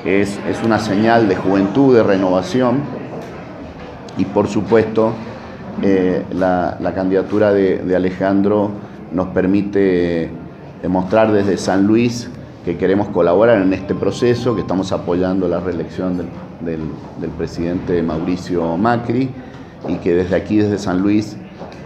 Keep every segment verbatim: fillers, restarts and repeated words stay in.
es, es una señal de juventud, de renovación, y por supuesto eh, la, la candidatura de, de Alejandro nos permite demostrar desde San Luis que queremos colaborar en este proceso, que estamos apoyando la reelección del, del, del presidente Mauricio Macri, y que desde aquí, desde San Luis,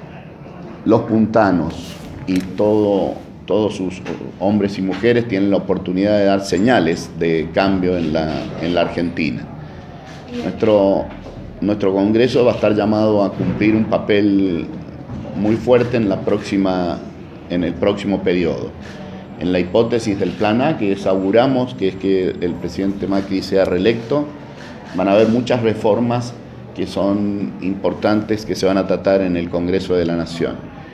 los puntanos y todo, todos sus hombres y mujeres tienen la oportunidad de dar señales de cambio en la, en la Argentina. Nuestro, nuestro Congreso va a estar llamado a cumplir un papel muy fuerte en, la próxima, en el próximo periodo. En la hipótesis del Plan A, que auguramos que es que el presidente Macri sea reelecto, van a haber muchas reformas que son importantes que se van a tratar en el Congreso de la Nación.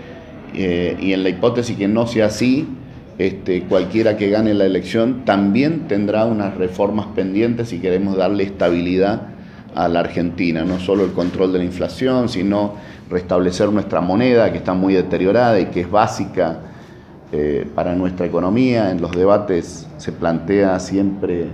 Eh, y en la hipótesis que no sea así, este, cualquiera que gane la elección también tendrá unas reformas pendientes si queremos darle estabilidad a la Argentina, no solo el control de la inflación, sino restablecer nuestra moneda, que está muy deteriorada y que es básica Eh, para nuestra economía. En los debates se plantea siempre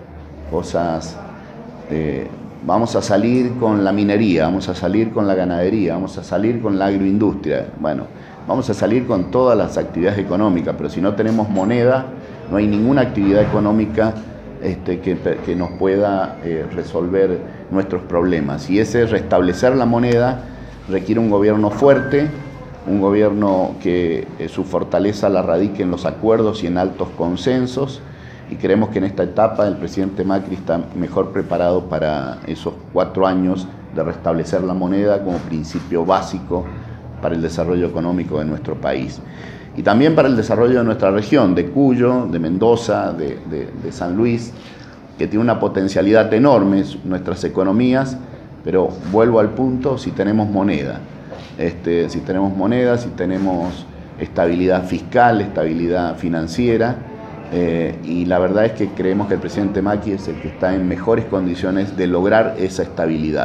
cosas, eh, vamos a salir con la minería, vamos a salir con la ganadería, vamos a salir con la agroindustria. Bueno, vamos a salir con todas las actividades económicas, pero si no tenemos moneda, no hay ninguna actividad económica este, que, que nos pueda eh, resolver nuestros problemas. Y ese restablecer la moneda requiere un gobierno fuerte, un gobierno que eh, su fortaleza la radique en los acuerdos y en altos consensos, y creemos que en esta etapa el presidente Macri está mejor preparado para esos cuatro años de restablecer la moneda como principio básico para el desarrollo económico de nuestro país. Y también para el desarrollo de nuestra región, de Cuyo, de Mendoza, de, de, de San Luis, que tiene una potencialidad enorme, nuestras economías, pero vuelvo al punto, si tenemos moneda. Este, si tenemos moneda, si tenemos estabilidad fiscal, estabilidad financiera, eh, y la verdad es que creemos que el presidente Macri es el que está en mejores condiciones de lograr esa estabilidad.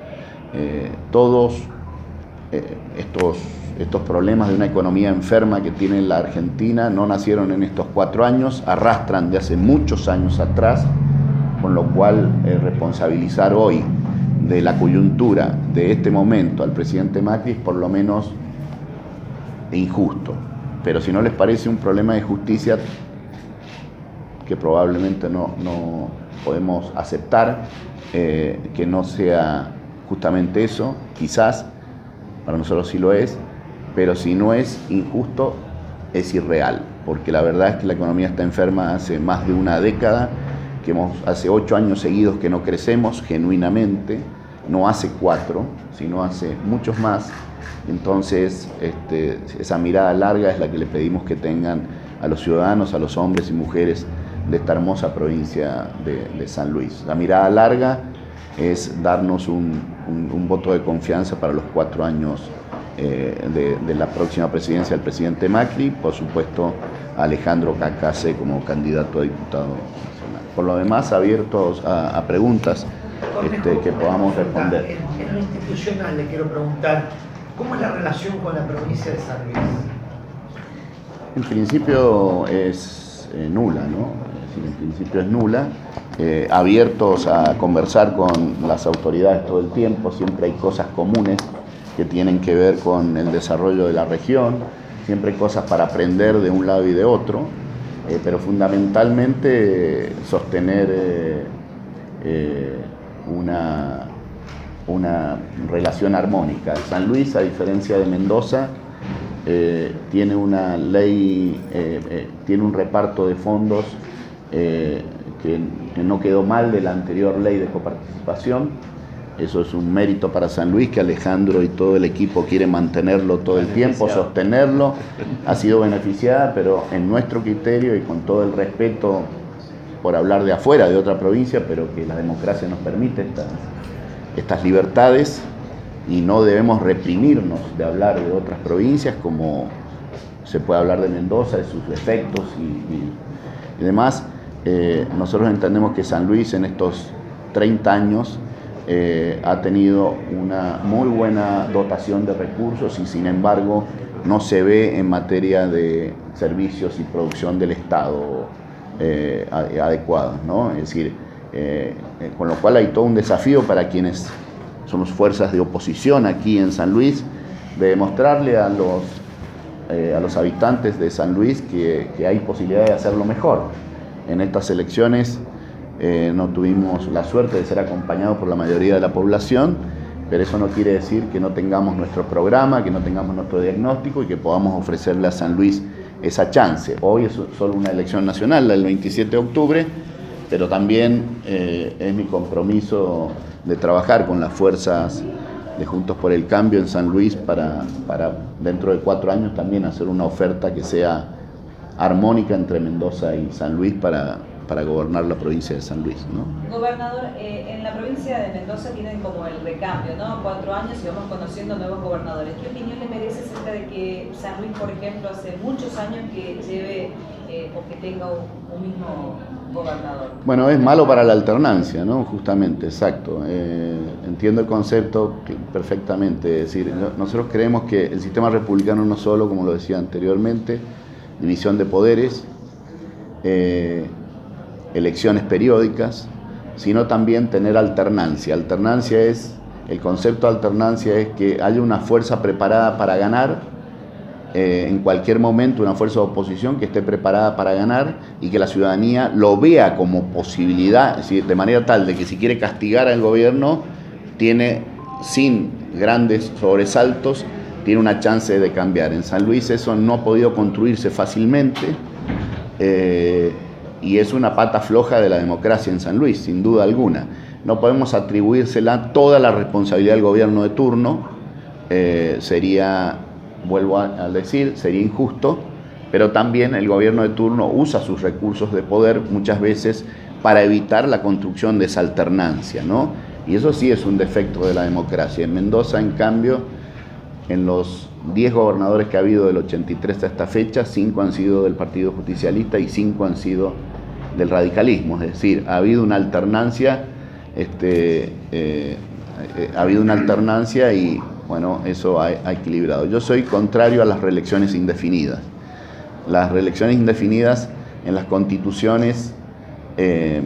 Eh, todos eh, estos, estos problemas de una economía enferma que tiene la Argentina no nacieron en estos cuatro años, arrastran de hace muchos años atrás, con lo cual eh, responsabilizar hoy de la coyuntura de este momento al presidente Macri es por lo menos injusto. Pero si no les parece un problema de justicia que probablemente no, no podemos aceptar, eh, que no sea justamente eso, quizás, para nosotros sí lo es, pero si no es injusto, es irreal, porque la verdad es que la economía está enferma hace más de una década, que hemos, hace ocho años seguidos que no crecemos genuinamente, no hace cuatro, sino hace muchos más. Entonces, este, esa mirada larga es la que le pedimos que tengan a los ciudadanos, a los hombres y mujeres de esta hermosa provincia de, de San Luis. La mirada larga es darnos un, un, un voto de confianza para los cuatro años eh, de, de la próxima presidencia del presidente Macri, por supuesto a Alejandro Cacase como candidato a diputado nacional. Por lo demás, abiertos a, a preguntas este, que podamos responder. En, en lo institucional le quiero preguntar, ¿cómo es la relación con la provincia de San Luis? En principio es eh, nula, ¿no? Es decir, en principio es nula. Eh, abiertos a conversar con las autoridades todo el tiempo, siempre hay cosas comunes que tienen que ver con el desarrollo de la región, siempre hay cosas para aprender de un lado y de otro, eh, pero fundamentalmente eh, sostener eh, eh, una, una relación armónica. San Luis, a diferencia de Mendoza, eh, tiene una ley, eh, eh, tiene un reparto de fondos eh, que, que no quedó mal de la anterior ley de coparticipación. Eso es un mérito para San Luis, que Alejandro y todo el equipo quieren mantenerlo todo el tiempo, sostenerlo. Ha sido beneficiada, pero en nuestro criterio y con todo el respeto por hablar de afuera, de otra provincia, pero que la democracia nos permite estas, estas libertades y no debemos reprimirnos de hablar de otras provincias, como se puede hablar de Mendoza, de sus defectos y, y, y demás. Eh, nosotros entendemos que San Luis en estos treinta años Eh, ha tenido una muy buena dotación de recursos y sin embargo no se ve en materia de servicios y producción del Estado eh, adecuados, ¿no? Es decir, eh, eh, con lo cual hay todo un desafío para quienes somos fuerzas de oposición aquí en San Luis, de demostrarle a los, eh, a los habitantes de San Luis que, que hay posibilidad de hacerlo mejor. En estas elecciones eh, no tuvimos la suerte de ser acompañados por la mayoría de la población, pero eso no quiere decir que no tengamos nuestro programa, que no tengamos nuestro diagnóstico y que podamos ofrecerle a San Luis esa chance. Hoy es solo una elección nacional, el veintisiete de octubre, pero también eh, es mi compromiso de trabajar con las fuerzas de Juntos por el Cambio en San Luis para, para dentro de cuatro años también hacer una oferta que sea armónica entre Mendoza y San Luis para, para gobernar la provincia de San Luis, ¿no? Gobernador, eh, en la provincia de Mendoza tienen como el recambio, ¿no? Cuatro años y vamos conociendo nuevos gobernadores. ¿Qué opinión le merece acerca de que San Luis, por ejemplo, hace muchos años que lleve eh, o que tenga un, un mismo gobernador? Bueno, es malo para la alternancia, ¿no? Justamente, exacto. Eh, entiendo el concepto perfectamente. Es decir, nosotros creemos que el sistema republicano no solo, como lo decía anteriormente, división de poderes, eh, elecciones periódicas, sino también tener alternancia. Alternancia es, el concepto de alternancia es que haya una fuerza preparada para ganar eh, en cualquier momento, una fuerza de oposición que esté preparada para ganar y que la ciudadanía lo vea como posibilidad, es decir, de manera tal de que si quiere castigar al gobierno, tiene, sin grandes sobresaltos, tiene una chance de cambiar. En San Luis eso no ha podido construirse fácilmente eh, y es una pata floja de la democracia en San Luis, sin duda alguna. No podemos atribuírsela toda la responsabilidad del gobierno de turno, eh, sería, vuelvo a, a decir, sería injusto, pero también el gobierno de turno usa sus recursos de poder muchas veces para evitar la construcción de esa alternancia, ¿no? Y eso sí es un defecto de la democracia. En Mendoza, en cambio, en los diez gobernadores que ha habido del ochenta y tres a esta fecha, cinco han sido del Partido Justicialista y cinco han sido del radicalismo. Es decir, ha habido una alternancia, este, eh, eh, ha habido una alternancia y bueno, eso ha, ha equilibrado. Yo soy contrario a las reelecciones indefinidas. Las reelecciones indefinidas en las constituciones eh,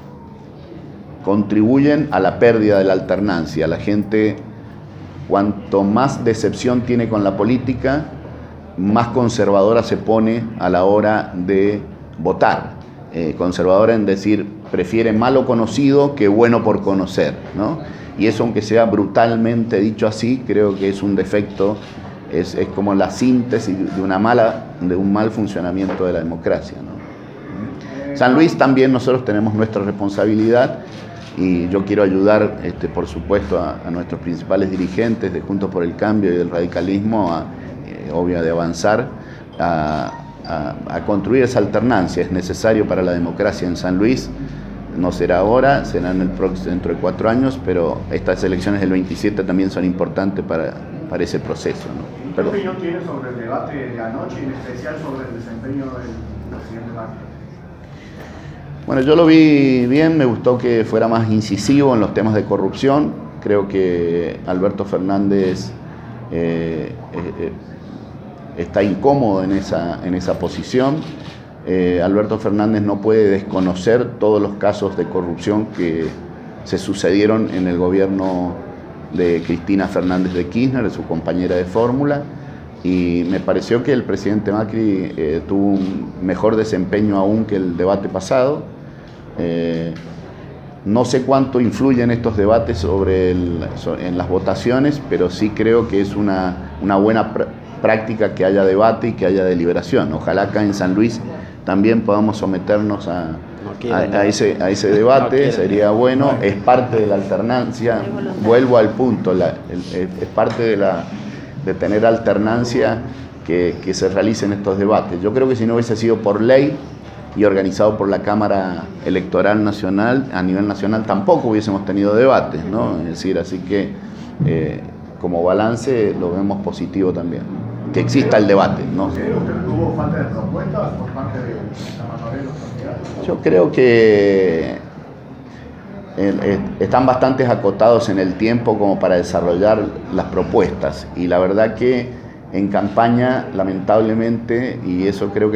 contribuyen a la pérdida de la alternancia. La gente, cuanto más decepción tiene con la política, más conservadora se pone a la hora de votar. Eh, conservadora en decir, prefiere malo conocido que bueno por conocer, ¿no? Y eso, aunque sea brutalmente dicho así, creo que es un defecto, es, es como la síntesis de, una mala, de un mal funcionamiento de la democracia, ¿no? San Luis también nosotros tenemos nuestra responsabilidad. Y yo quiero ayudar, este, por supuesto, a, a nuestros principales dirigentes de Juntos por el Cambio y del radicalismo, a, eh, obvio, de avanzar, a, a, a construir esa alternancia. Es necesario para la democracia en San Luis. No será ahora, será en el próximo, dentro de cuatro años, pero estas elecciones del veintisiete también son importantes para, para ese proceso, ¿no? ¿Qué opinión tiene sobre el debate de anoche y en especial sobre el desempeño del presidente Macri? Bueno, yo lo vi bien, me gustó que fuera más incisivo en los temas de corrupción. Creo que Alberto Fernández eh, eh, está incómodo en esa, en esa posición. Eh, Alberto Fernández no puede desconocer todos los casos de corrupción que se sucedieron en el gobierno de Cristina Fernández de Kirchner, de su compañera de fórmula, y me pareció que el presidente Macri eh, tuvo un mejor desempeño aún que el debate pasado. Eh, no sé cuánto influyen estos debates sobre el, sobre, en las votaciones, pero sí creo que es una, una buena pr práctica que haya debate y que haya deliberación. Ojalá acá en San Luis también podamos someternos a, no a, a, ese, a ese debate, no sería bueno, es parte de la alternancia, vuelvo al punto, la, el, es parte de, la, de tener alternancia que, que se realicen estos debates. Yo creo que si no hubiese sido por ley y organizado por la Cámara Electoral Nacional, a nivel nacional tampoco hubiésemos tenido debates, ¿no? Es decir, así que eh, como balance lo vemos positivo también, que exista el debate, ¿no? ¿Usted tuvo falta de propuestas por parte de la mayoría de los candidatos? Yo creo que eh, están bastante acotados en el tiempo como para desarrollar las propuestas, y la verdad que en campaña, lamentablemente, y eso creo que